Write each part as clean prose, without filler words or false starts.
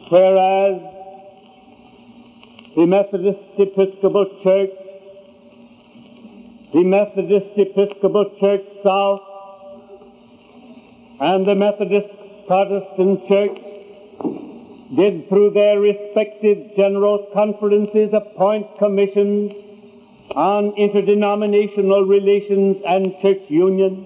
Whereas the Methodist Episcopal Church, the Methodist Episcopal Church South, and the Methodist Protestant Church did, through their respective general conferences, appoint commissions on interdenominational relations and church union.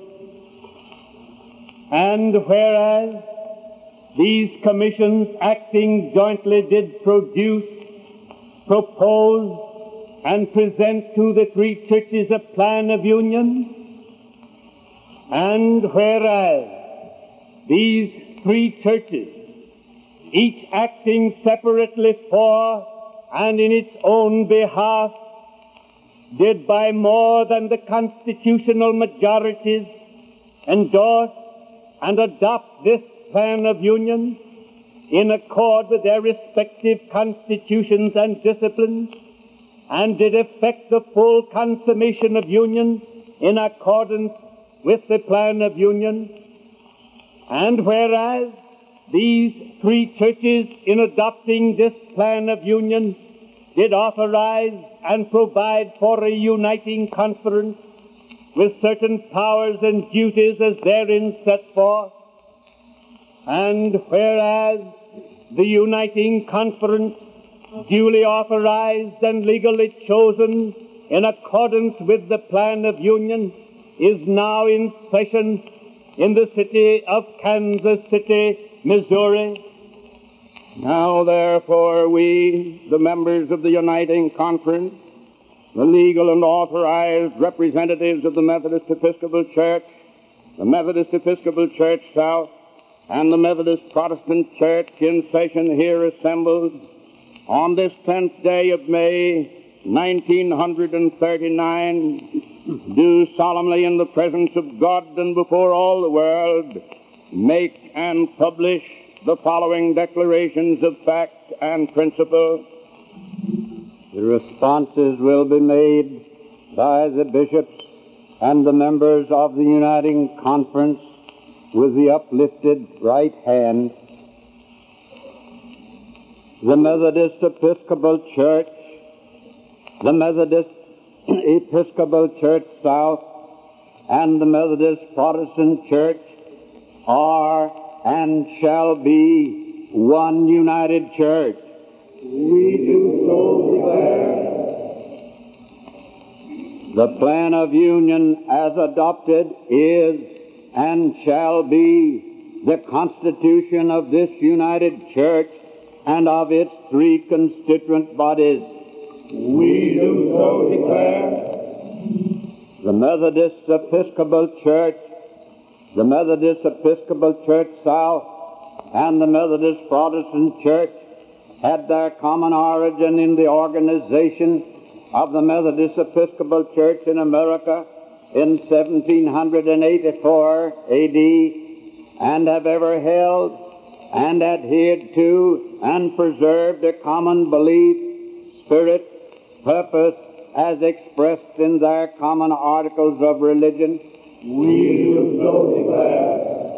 And whereas these commissions, acting jointly, did produce, propose, and present to the three churches a plan of union, and whereas these three churches, each acting separately for and in its own behalf, did by more than the constitutional majorities endorse and adopt this plan of union in accord with their respective constitutions and disciplines, and did effect the full consummation of union in accordance with the plan of union. And whereas these three churches, in adopting this plan of union, did authorize and provide for a uniting conference with certain powers and duties as therein set forth, and whereas the uniting conference, duly authorized and legally chosen in accordance with the plan of union, is now in session in the city of Kansas City, Missouri. Now, therefore, we, the members of the Uniting Conference, the legal and authorized representatives of the Methodist Episcopal Church, the Methodist Episcopal Church South, and the Methodist Protestant Church in session here assembled on this 10th day of May, 1939, do solemnly in the presence of God and before all the world make and publish the following declarations of fact and principle. The responses will be made by the bishops and the members of the Uniting Conference with the uplifted right hand. The Methodist Episcopal Church, the Methodist Episcopal Church South, and the Methodist Protestant Church are and shall be one united church. We do so declare. The plan of union as adopted is and shall be the constitution of this united church and of its three constituent bodies. We do so declare. The Methodist Episcopal Church, the Methodist Episcopal Church South, and the Methodist Protestant Church had their common origin in the organization of the Methodist Episcopal Church in America in 1784 A.D., and have ever held and adhered to and preserved a common belief, spirit, purpose, as expressed in their common articles of religion. We do so declare.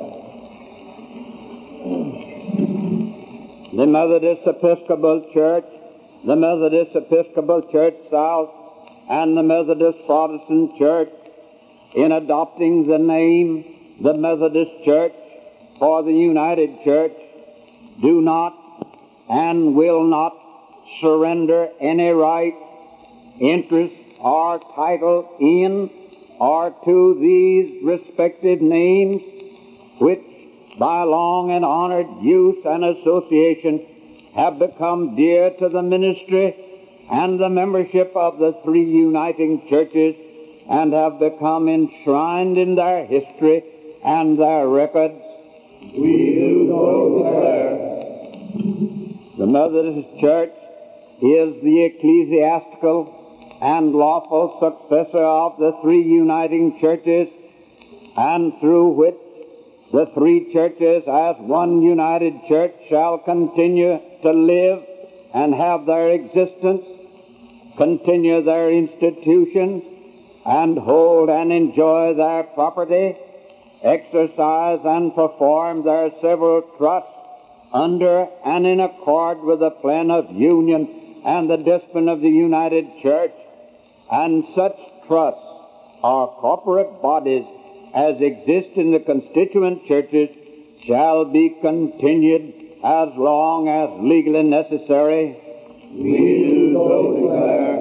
The Methodist Episcopal Church, the Methodist Episcopal Church South, and the Methodist Protestant Church, in adopting the name the Methodist Church for the United Church, do not and will not surrender any right, interest, or title in or to these respective names, which by long and honored use and association have become dear to the ministry and the membership of the three uniting churches, and have become enshrined in their history and their records. We do so declare. The Methodist Church is the ecclesiastical and lawful successor of the three uniting churches, and through which the three churches as one united church shall continue to live and have their existence, continue their institutions, and hold and enjoy their property, exercise and perform their several trusts under and in accord with the plan of union and the discipline of the United Church, and such trusts or corporate bodies as exist in the constituent churches shall be continued as long as legally necessary. We do so declare.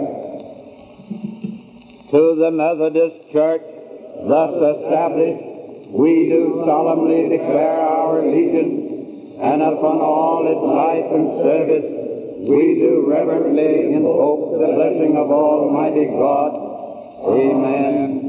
To the Methodist Church, thus established, we do solemnly declare our allegiance, and upon all its life and service, we do reverently invoke the blessing of Almighty God. Amen.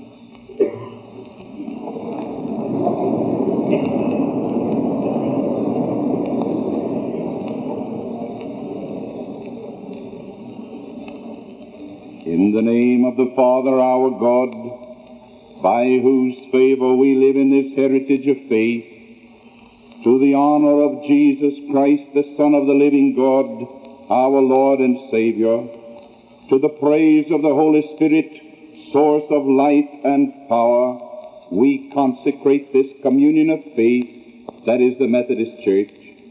In the name of the Father our God, by whose favor we live in this heritage of faith, to the honor of Jesus Christ, the Son of the living God, our Lord and Savior, to the praise of the Holy Spirit, source of light and power, we consecrate this communion of faith that is the Methodist Church.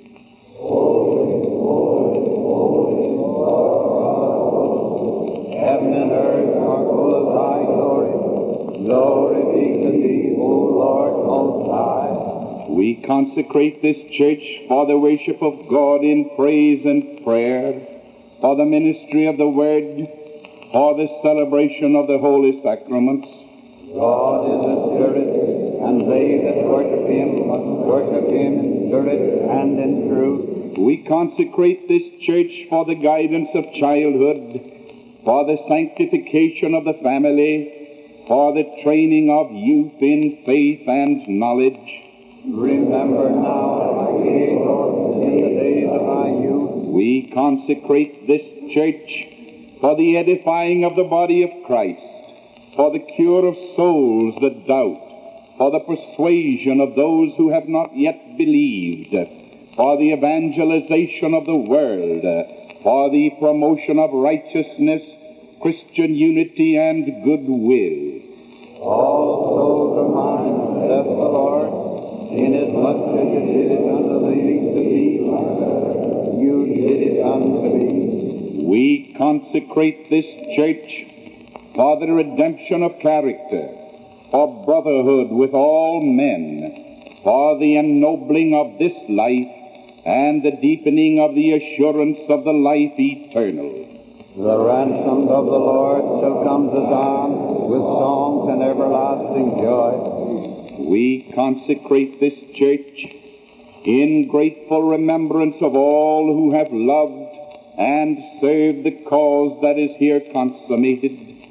Heaven and earth are full of thy glory. Glory be to thee, O Lord Most High. We consecrate this church for the worship of God in praise and prayer, for the ministry of the Word, for the celebration of the holy sacraments. God is a spirit, and they that worship him must worship him in spirit and in truth. We consecrate this church for the guidance of childhood, for the sanctification of the family, for the training of youth in faith and knowledge. Remember now, thy Creator, in the days of thy youth. We consecrate this church for the edifying of the body of Christ, for the cure of souls that doubt, for the persuasion of those who have not yet believed, for the evangelization of the world, for the promotion of righteousness, Christian unity, and goodwill. All souls are mine, saith the Lord, inasmuch as you did it unto the least of these, you did it unto me. We consecrate this church for the redemption of character, for brotherhood with all men, for the ennobling of this life, and the deepening of the assurance of the life eternal. The ransomed of the Lord shall come to Zion with songs and everlasting joy. We consecrate this church in grateful remembrance of all who have loved and served the cause that is here consummated,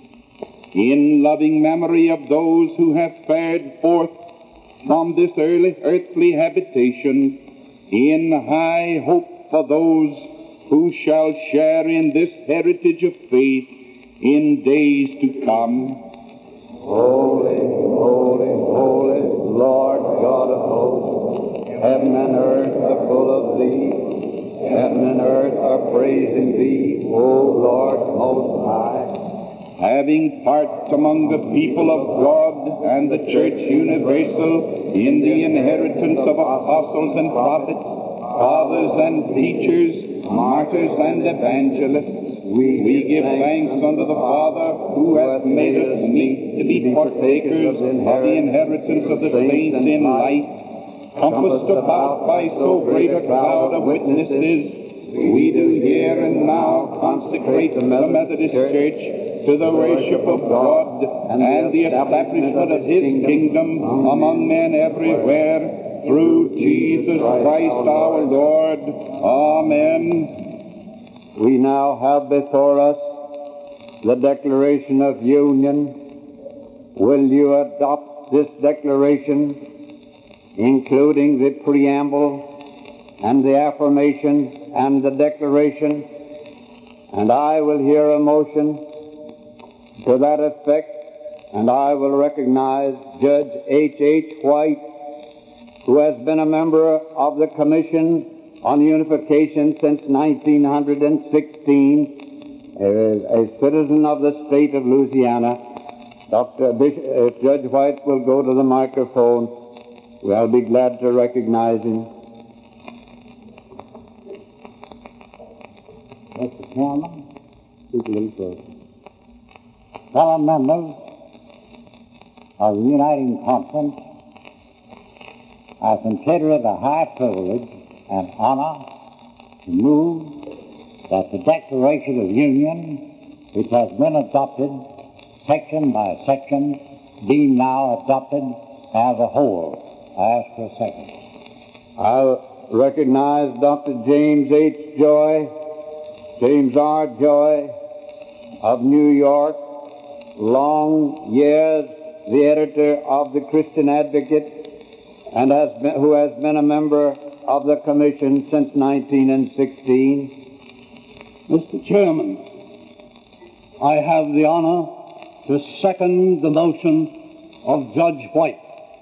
in loving memory of those who have fared forth from this earthly habitation, in high hope for those who shall share in this heritage of faith in days to come. Holy, holy, holy, Lord God of hosts, heaven and earth are full of thee. Heaven and earth are praising thee, O Lord Most High. Having part among the people of God and the Church universal in the inheritance of apostles and prophets, fathers and teachers, martyrs and evangelists, we give thanks unto the Father who hath made us meet to be partakers of the inheritance of the saints in light, compassed about by so great a cloud of witnesses. We do here and now consecrate the Methodist Church to the worship of God and the establishment of His kingdom among men everywhere, through Jesus Christ our Lord. Amen. We now have before us the Declaration of Union. Will you adopt this declaration, including the preamble and the affirmation and the declaration? And I will hear a motion to that effect, and I will recognize Judge H. White, who has been a member of the Commission on Unification since 1916, a citizen of the state of Louisiana. Judge White will go to the microphone. I'll be glad to recognize him. Mr. Chairman, fellow members of the Uniting Conference, I consider it a high privilege and honor to move that the Declaration of Union, which has been adopted section by section, be now adopted as a whole. I ask for a second. I recognize Dr. James H. Joy, James R. Joy of New York, long years the editor of the Christian Advocate, and who has been a member of the Commission since 1916. Mr. Chairman, I have the honor to second the motion of Judge White.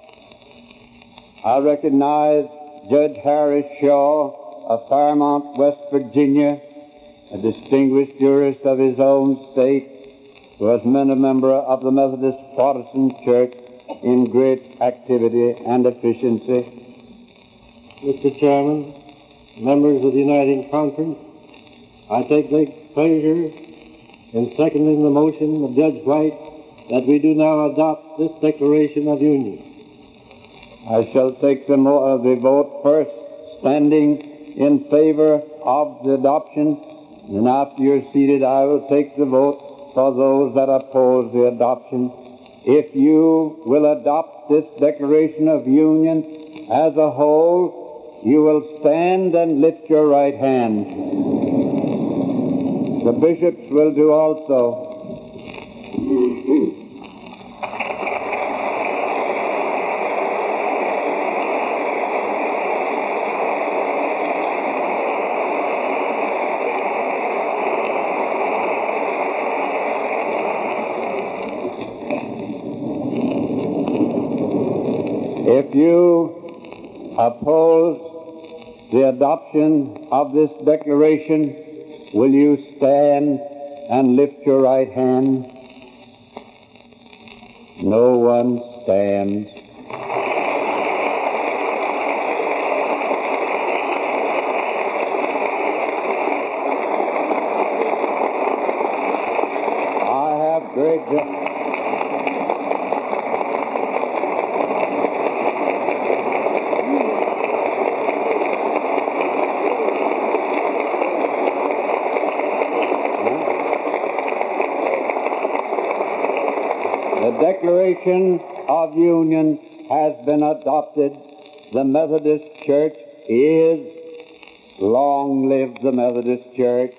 I recognize Judge Harris Shaw of Fairmont, West Virginia, a distinguished jurist of his own state, who has been a member of the Methodist Protestant Church in great activity and efficiency. Mr. Chairman, members of the Uniting Conference, I take great pleasure in seconding the motion of Judge White that we do now adopt this Declaration of Union. I shall take the vote first, standing in favor of the adoption, and after you're seated, I will take the vote for those that oppose the adoption. If you will adopt this Declaration of Union as a whole, you will stand and lift your right hand. The bishops will do also. If you oppose the adoption of this declaration, will you stand and lift your right hand? No one stands. I have great joy. The Declaration of Union has been adopted. The Methodist Church is, long live the Methodist Church.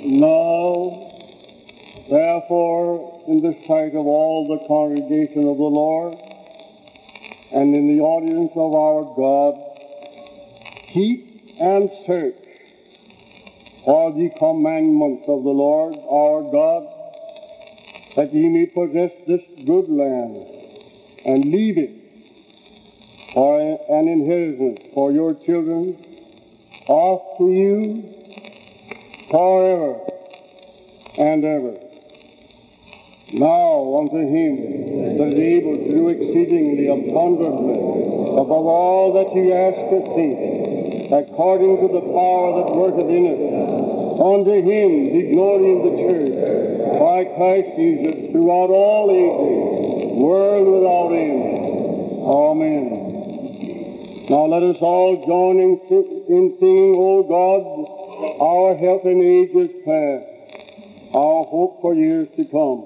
Now, therefore, in the sight of all the congregation of the Lord, and in the audience of our God, keep and search for the commandments of the Lord our God, that ye may possess this good land, and leave it for an inheritance for your children, after you, forever and ever. Now unto him that is able to do exceedingly abundantly above all that ye ask or think, according to the power that worketh in us. Unto him the glory in the church by Christ Jesus throughout all ages, world without end. Amen. Now let us all join in singing, O God, our health in ages past, our hope for years to come.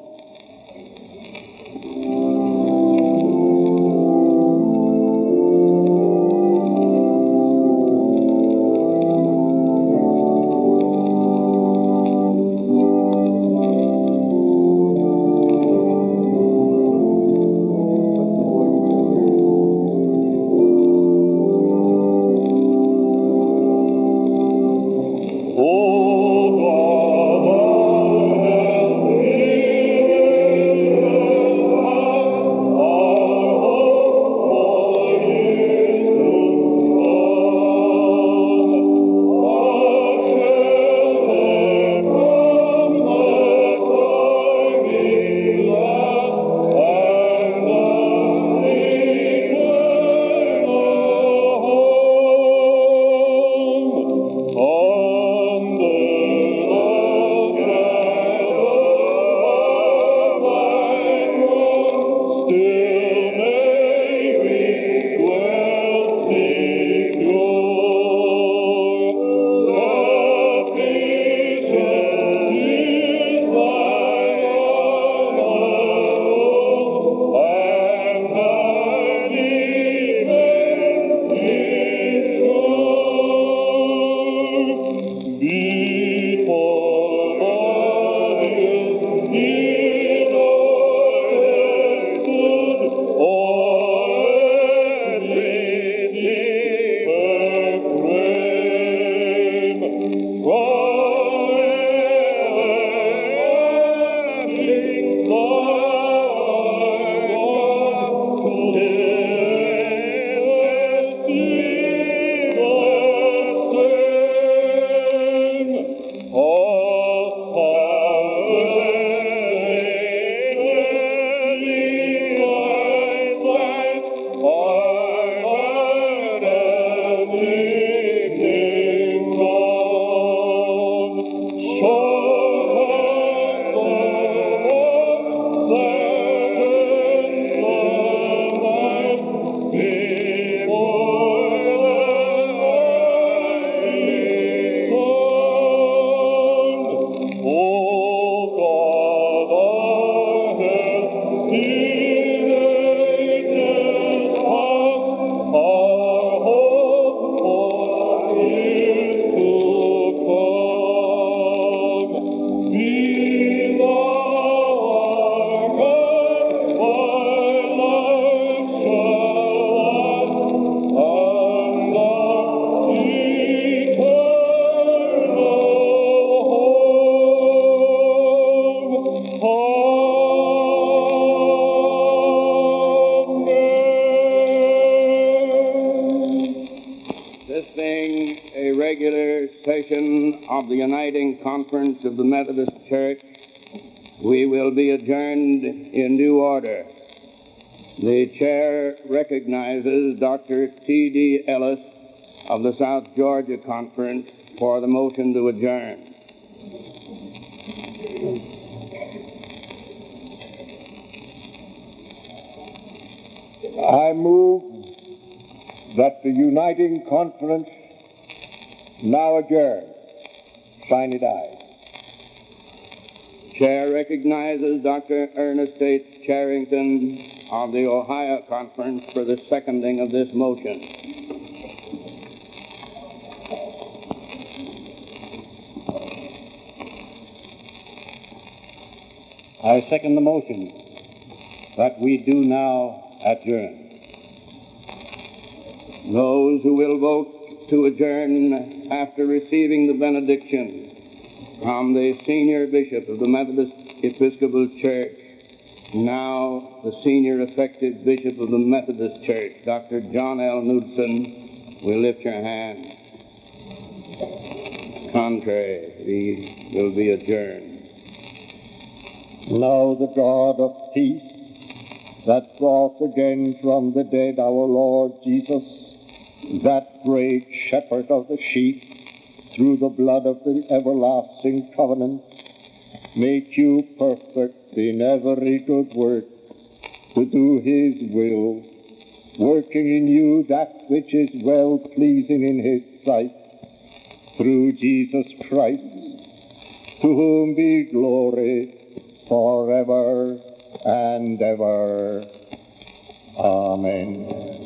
Of the Uniting Conference of the Methodist Church, we will be adjourned in due order. The chair recognizes Dr. T.D. Ellis of the South Georgia Conference for the motion to adjourn. I move that the Uniting Conference now adjourned. Sign it aye. Chair recognizes Dr. Ernest H. Charrington of the Ohio Conference for the seconding of this motion. I second the motion that we do now adjourn. Those who will vote to adjourn after receiving the benediction from the Senior Bishop of the Methodist Episcopal Church, now the Senior Effective Bishop of the Methodist Church, Dr. John L. Knudsen, will lift your hand. Contrary, we will be adjourned. Now the God of peace, that brought again from the dead our Lord Jesus, that great shepherd of the sheep, through the blood of the everlasting covenant, make you perfect in every good work, to do his will, working in you that which is well-pleasing in his sight, through Jesus Christ, to whom be glory forever and ever. Amen.